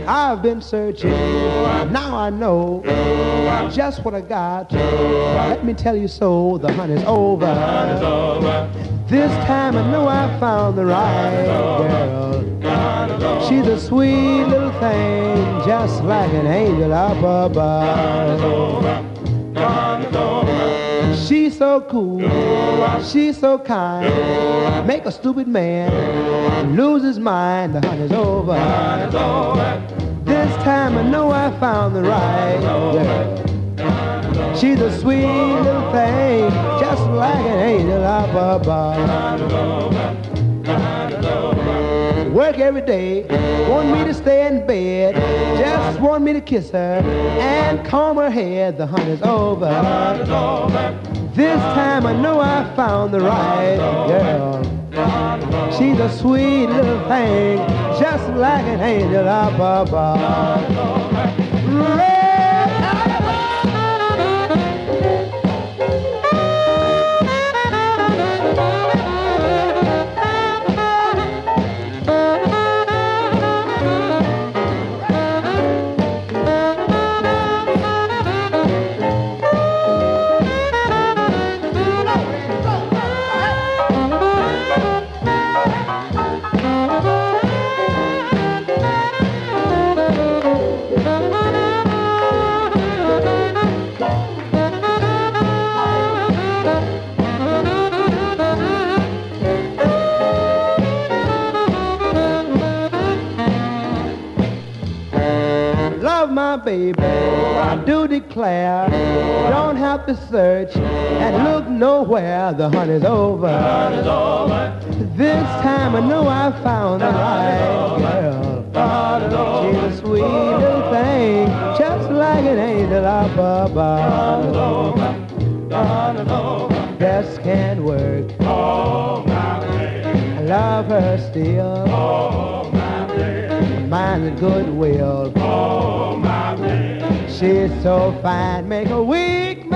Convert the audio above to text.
I've been searching, now I know just what I got. Let me tell you so, the hunt is over. This time I know I found the right girl. She's a sweet little thing, just like an angel up above. She's so cool, she's so kind, make a stupid man lose his mind. The hunt is over. This time I know I found the right girl. She's a sweet little thing, just like an angel up above. Work every day, want me to stay in bed, just want me to kiss her and comb her hair. The hunt is over. This time I know I found the right girl. She's a sweet little thing, just like an angel up above. My baby, I do declare, don't have to search and look nowhere. The hunt is over. This time I know I found the right girl. She's a sweet little thing, just like an angel up above. Just can't work. I love her still. Mind and goodwill. She's so fine, make her weak